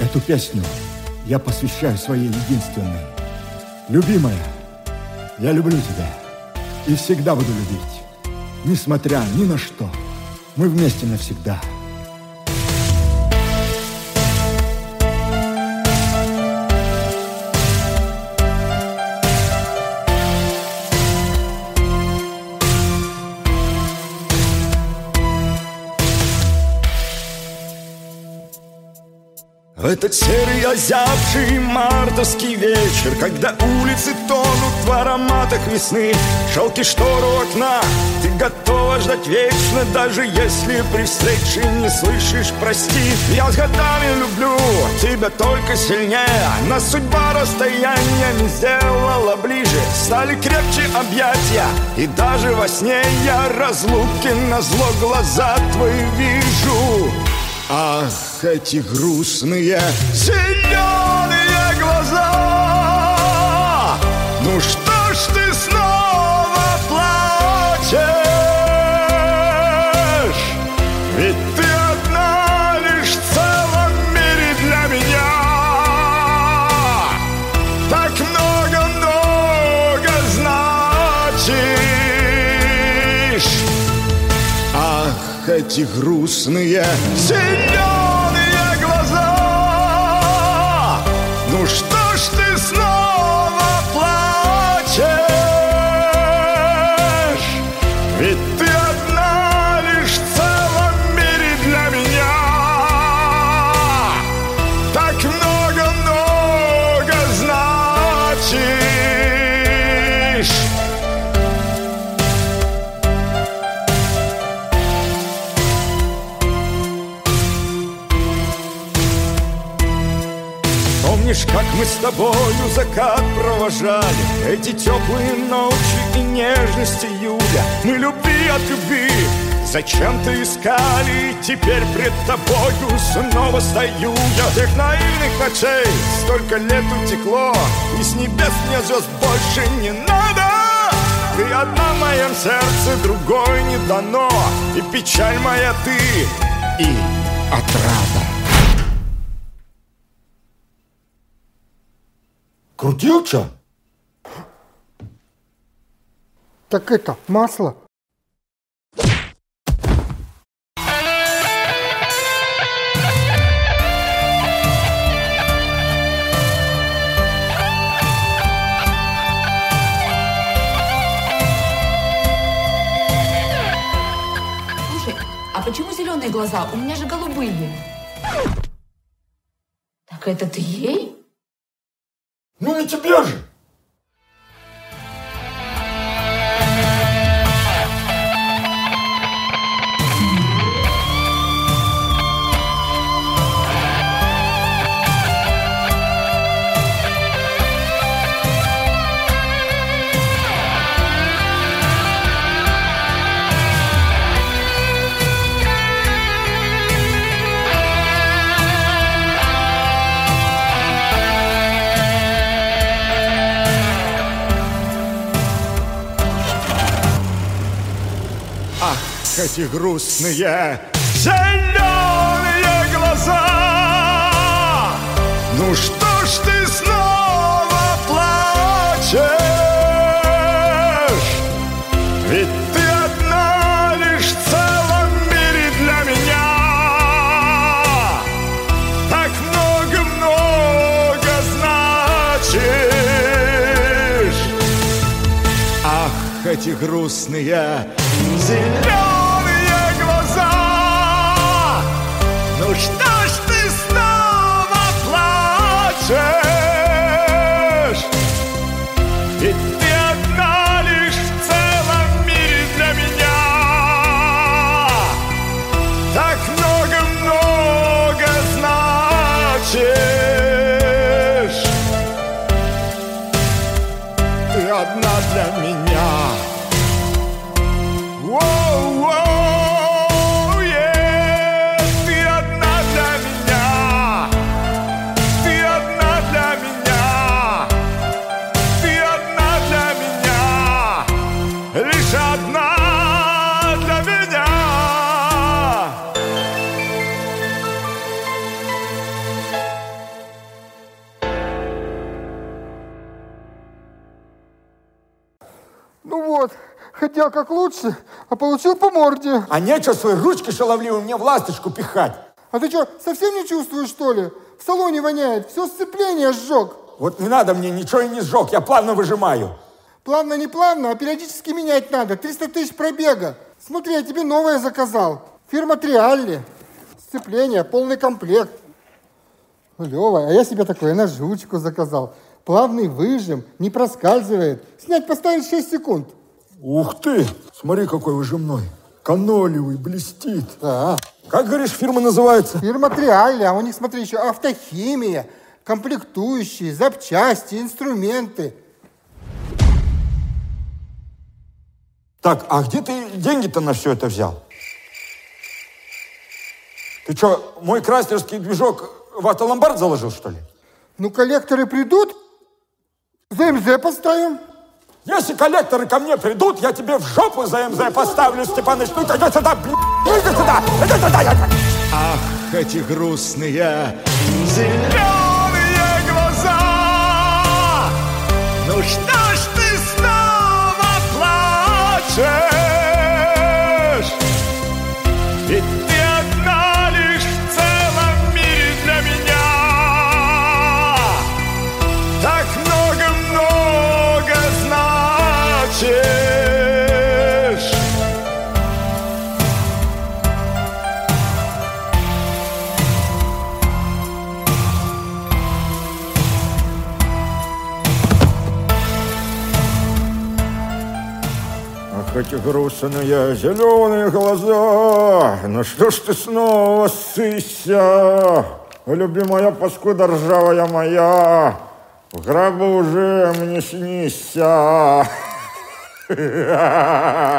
Эту песню я посвящаю своей единственной. Любимая, я люблю тебя и всегда буду любить. Несмотря ни на что, мы вместе навсегда. В этот серый озябший мартовский вечер, когда улицы тонут в ароматах весны, шелки штор у окна, ты готова ждать вечно, даже если при встрече не слышишь «прости». Я с годами люблю тебя только сильнее, но судьба расстояния не сделала ближе. Стали крепче объятия, и даже во сне я разлуки назло глаза твои вижу. Ах, эти грустные зеленые глаза! Ну что ж ты снова плачешь? Ведь ты одна лишь в целом мире для меня. Так много-много значишь. Ах, эти грустные зеленые глаза! Ну что ж ты снова плачешь? Ведь ты одна лишь в целом мире для меня. Так много-много значишь. Помнишь, как мы с тобою закат провожали, эти теплые ночи и нежности июля? Мы любви от любви зачем-то искали, и теперь пред тобою снова стою я. Тех наивных ночей столько лет утекло, и с небес мне звезд больше не надо. Ты одна в моем сердце, другой не дано, и печаль моя ты, и отрада. Крутил, чё? Так это, масло. Слушай, а почему зеленые глаза? У меня же голубые. Так это ты ей? Ну не тебе же! Эти грустные зеленые глаза! Ну что ж ты снова плачешь? Ведь ты одна лишь в целом мире для меня. Так много-много значишь. Ах, эти грустные зеленые глаза! Ну что ж ты снова плачешь? Ведь ты одна лишь в целом мире для меня. Так много-много значишь. Ты одна для меня. Воу-воу, yeah, ты одна для Вот, хотел как лучше, а получил по морде. А нечего свои ручки шаловливые мне в ласточку пихать. А ты что, совсем не чувствуешь, что ли? В салоне воняет, все сцепление сжег. Вот не надо мне, ничего и не сжег, я плавно выжимаю. Плавно, не плавно, а периодически менять надо. 300 тысяч пробега. Смотри, я тебе новое заказал. Фирма Триалли. Сцепление, полный комплект. Лёва, а я себе такое на жучку заказал. Плавный выжим, не проскальзывает. Снять поставить 6 секунд. Ух ты, смотри, какой выжимной. Канолевый, блестит. Да. Как, говоришь, фирма называется? Фирма Триалли, а у них, смотри, еще автохимия, комплектующие, запчасти, инструменты. Так, а где ты деньги-то на все это взял? Ты что, мой крастерский движок в автоломбард заложил, что ли? Ну, коллекторы придут, ЗМЗ поставим. Если коллекторы ко мне придут, я тебе в жопу за МЗ поставлю, Степаныч. Ну, иди сюда, иди сюда, иди сюда. Ах, эти грустные зеленые глаза. Ну что ж ты снова плачешь? Ведь ты одна лишь в целом мире для меня. Так много-много значишь. Ах, эти грустные зеленые глаза. Ну что ж ты снова ссыся, любимая паскуда ржавая моя, в гробу уже мне снися.